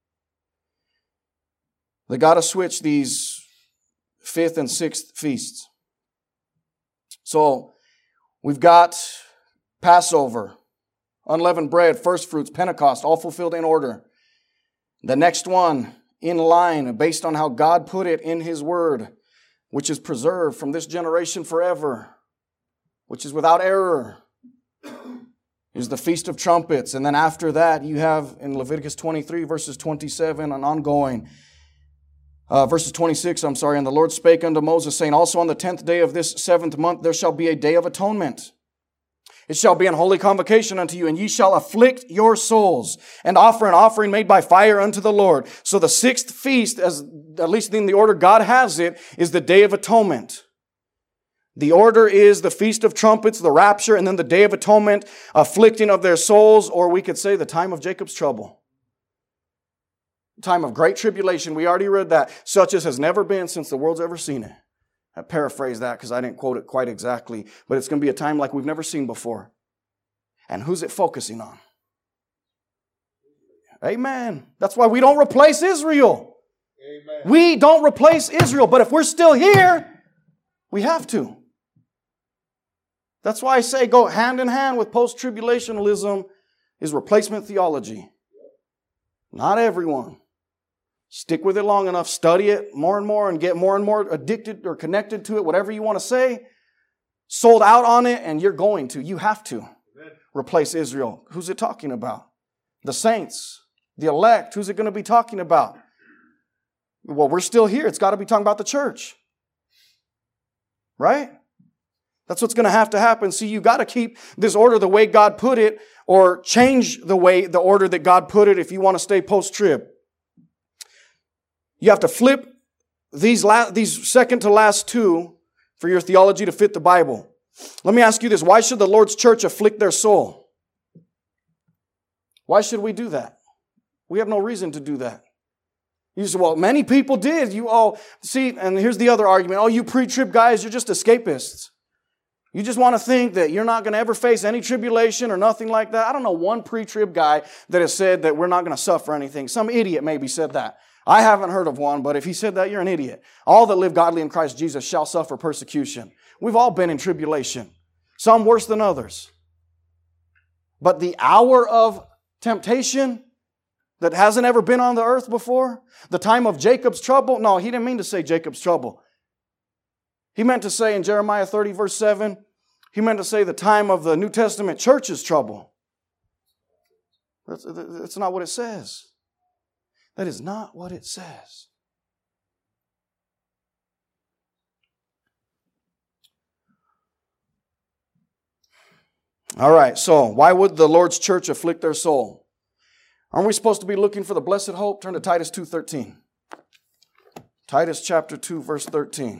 A: They got to switch these fifth and sixth feasts. So we've got Passover, unleavened bread, first fruits, Pentecost, all fulfilled in order. The next one, in line, based on how God put it in His Word, which is preserved from this generation forever, which is without error, is the Feast of Trumpets. And then after that, you have in Leviticus twenty-three, verses twenty-seven and ongoing, uh, verses twenty-six, I'm sorry, and the Lord spake unto Moses, saying, also on the tenth day of this seventh month there shall be a day of atonement. It shall be an holy convocation unto you, and ye shall afflict your souls, and offer an offering made by fire unto the Lord. So the sixth feast, as at least in the order God has it, is the Day of Atonement. The order is the Feast of Trumpets, the rapture, and then the Day of Atonement, afflicting of their souls, or we could say the time of Jacob's trouble. Time of great tribulation. We already read that. Such as has never been since the world's ever seen it. I paraphrase that because I didn't quote it quite exactly. But it's going to be a time like we've never seen before. And who's it focusing on? Amen. That's why we don't replace Israel. Amen. We don't replace Israel. But if we're still here, we have to. That's why I say go hand in hand with post-tribulationalism is replacement theology. Not everyone. Stick with it long enough, study it more and more, and get more and more addicted or connected to it, whatever you want to say. Sold out on it, and you're going to. You have to Amen. Replace Israel. Who's it talking about? The saints, the elect. Who's it going to be talking about? Well, we're still here. It's got to be talking about the church. Right? That's what's going to have to happen. See, you got to keep this order the way God put it, or change the way, the order that God put it if you want to stay post-trib. You have to flip these la- these second to last two for your theology to fit the Bible. Let me ask you this. Why should the Lord's church afflict their soul? Why should we do that? We have no reason to do that. You say, well, many people did. You all, see, and here's the other argument. Oh, you pre-trib guys, you're just escapists. You just want to think that you're not going to ever face any tribulation or nothing like that. I don't know one pre-trib guy that has said that we're not going to suffer anything. Some idiot maybe said that. I haven't heard of one, but if he said that, you're an idiot. All that live godly in Christ Jesus shall suffer persecution. We've all been in tribulation. Some worse than others. But the hour of temptation that hasn't ever been on the earth before, the time of Jacob's trouble, no, he didn't mean to say Jacob's trouble. He meant to say in Jeremiah thirty verse seven, he meant to say the time of the New Testament church's trouble. That's, that's not what it says. That is not what it says. All right, so why would the Lord's church afflict their soul? Aren't we supposed to be looking for the blessed hope? Turn to Titus two thirteen. Titus chapter two verse thirteen.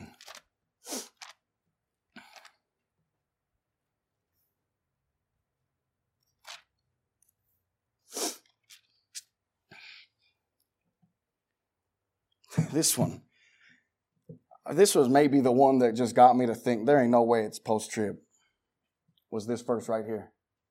A: This one. This was maybe the one that just got me to think, there ain't no way it's post-trib. Was this verse right here.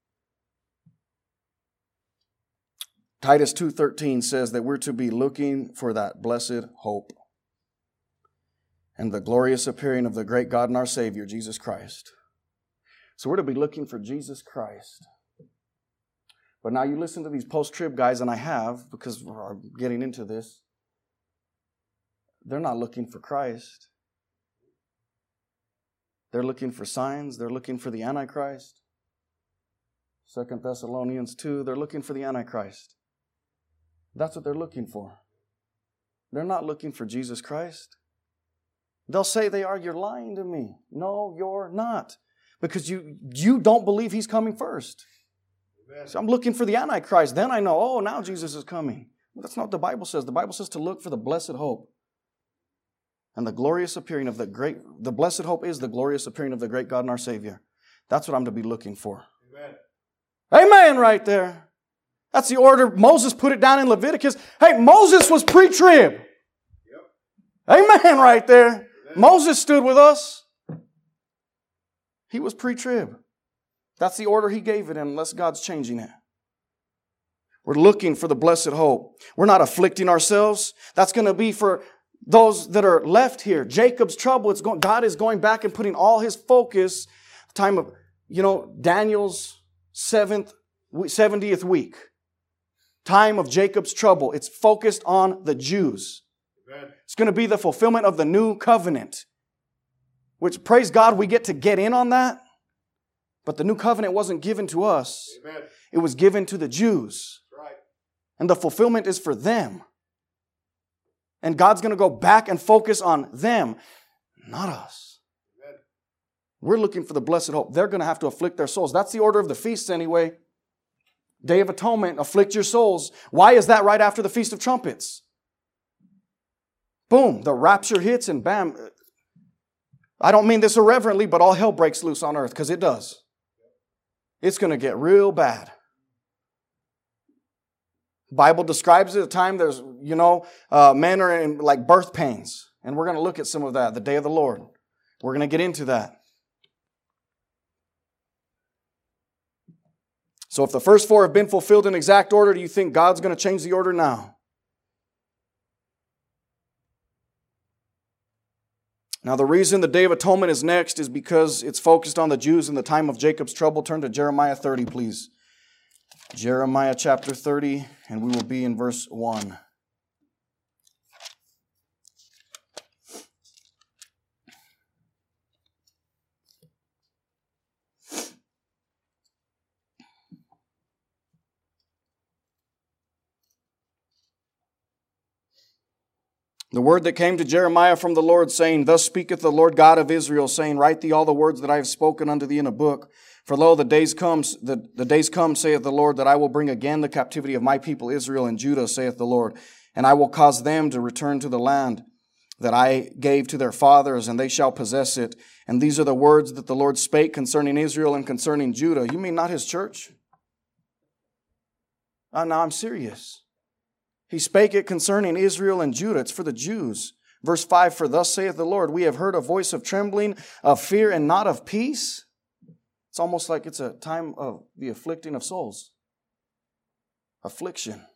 A: Titus two thirteen says that we're to be looking for that blessed hope and the glorious appearing of the great God and our Savior, Jesus Christ. So we're to be looking for Jesus Christ. But now you listen to these post-trib guys, and I have, because we're getting into this. They're not looking for Christ. They're looking for signs. They're looking for the Antichrist. Second Thessalonians two, they're looking for the Antichrist. That's what they're looking for. They're not looking for Jesus Christ. They'll say they are, you're lying to me. No, you're not. Because you, you don't believe He's coming first. Amen. So I'm looking for the Antichrist. Then I know, oh, now Jesus is coming. Well, that's not what the Bible says. The Bible says to look for the blessed hope. And the glorious appearing of the great, the blessed hope is the glorious appearing of the great God and our Savior. That's what I'm to be looking for. Amen. Amen right there. That's the order. Moses put it down in Leviticus. Hey, Moses was pre-trib. Yep. Amen right there. Amen. Moses stood with us. He was pre-trib. That's the order he gave it unless God's changing it. We're looking for the blessed hope. We're not afflicting ourselves. That's going to be for those that are left here. Jacob's trouble, it's going, God is going back and putting all His focus, time of, you know, Daniel's seventh, seventieth week. Time of Jacob's trouble. It's focused on the Jews. Amen. It's going to be the fulfillment of the new covenant. Which, praise God, we get to get in on that. But the new covenant wasn't given to us. Amen. It was given to the Jews. That's right. And the fulfillment is for them. And God's going to go back and focus on them, not us. Amen. We're looking for the blessed hope. They're going to have to afflict their souls. That's the order of the feasts anyway. Day of Atonement, afflict your souls. Why is that right after the Feast of Trumpets? Boom, the rapture hits and bam. I don't mean this irreverently, but all hell breaks loose on earth, because it does. It's going to get real bad. Bible describes it a time there's, you know, uh, men are in like birth pains. And we're going to look at some of that, the day of the Lord. We're going to get into that. So if the first four have been fulfilled in exact order, do you think God's going to change the order now? Now the reason the Day of Atonement is next is because it's focused on the Jews in the time of Jacob's trouble. Turn to Jeremiah thirty, please. Jeremiah chapter thirty, and we will be in verse one. The word that came to Jeremiah from the Lord, saying, Thus speaketh the Lord God of Israel, saying, Write thee all the words that I have spoken unto thee in a book. For lo, the days comes, the, the days come, saith the Lord, that I will bring again the captivity of my people Israel and Judah, saith the Lord. And I will cause them to return to the land that I gave to their fathers, and they shall possess it. And these are the words that the Lord spake concerning Israel and concerning Judah. You mean not His church? Oh, no, I'm serious. He spake it concerning Israel and Judah. It's for the Jews. Verse five, For thus saith the Lord, We have heard a voice of trembling, of fear, and not of peace. It's almost like it's a time of the afflicting of souls. Affliction.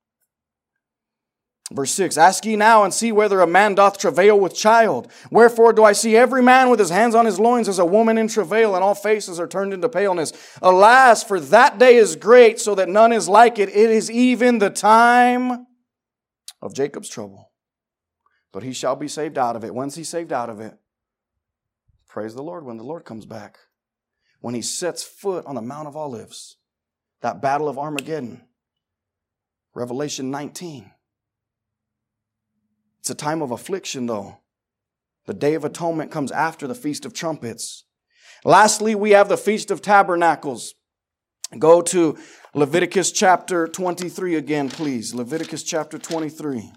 A: Verse six, Ask ye now and see whether a man doth travail with child. Wherefore do I see every man with his hands on his loins as a woman in travail, and all faces are turned into paleness. Alas, for that day is great, so that none is like it. It is even the time of Jacob's trouble. But he shall be saved out of it. When's he saved out of it? Praise the Lord, when the Lord comes back. When he sets foot on the Mount of Olives. That battle of Armageddon. Revelation nineteen. It's a time of affliction, though. The Day of Atonement comes after the Feast of Trumpets. Lastly, we have the Feast of Tabernacles. Go to Leviticus chapter twenty-three again, please. Leviticus chapter twenty-three.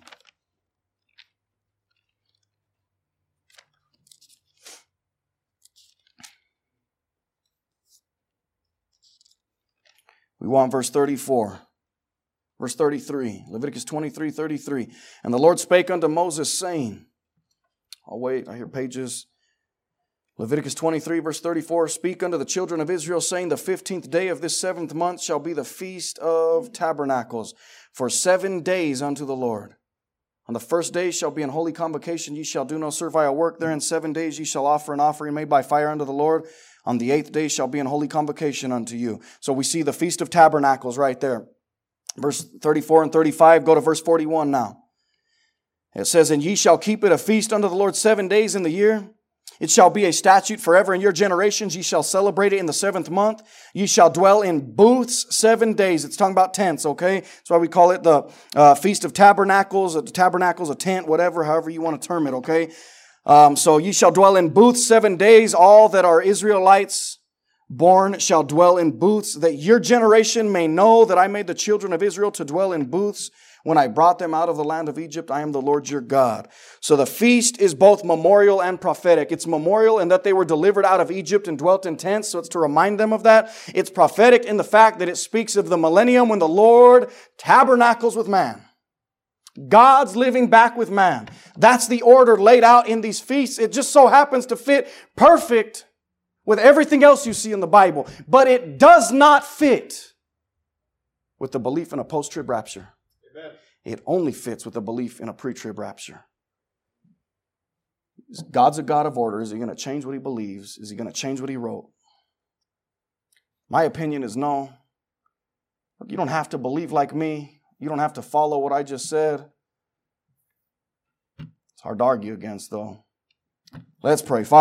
A: We want verse thirty-four. Verse thirty-three, Leviticus twenty-three, thirty-three. And the Lord spake unto Moses, saying, I'll wait, I hear pages. Leviticus twenty-three, verse thirty-four, Speak unto the children of Israel, saying, The fifteenth day of this seventh month shall be the Feast of Tabernacles, for seven days unto the Lord. On the first day shall be an holy convocation, ye shall do no servile work therein. Seven days ye shall offer an offering made by fire unto the Lord. On the eighth day shall be an holy convocation unto you. So we see the Feast of Tabernacles right there. Verse thirty-four and thirty-five, go to verse forty-one now. It says, And ye shall keep it a feast unto the Lord seven days in the year. It shall be a statute forever in your generations. Ye shall celebrate it in the seventh month. Ye shall dwell in booths seven days. It's talking about tents, okay? That's why we call it the uh, Feast of Tabernacles. The tabernacles, a tent, whatever, however you want to term it, okay? Um, so ye shall dwell in booths seven days. All that are Israelites born shall dwell in booths, that your generation may know that I made the children of Israel to dwell in booths when I brought them out of the land of Egypt. I am the Lord your God. So the feast is both memorial and prophetic. It's memorial in that they were delivered out of Egypt and dwelt in tents, so it's to remind them of that. It's prophetic in the fact that it speaks of the millennium when the Lord tabernacles with man. God's living back with man. That's the order laid out in these feasts. It just so happens to fit perfect with everything else you see in the Bible. But it does not fit with the belief in a post-trib rapture. Amen. It only fits with the belief in a pre-trib rapture. God's a God of order. Is He going to change what He believes? Is He going to change what He wrote? My opinion is no. Look, you don't have to believe like me. You don't have to follow what I just said. It's hard to argue against, though. Let's pray. Father,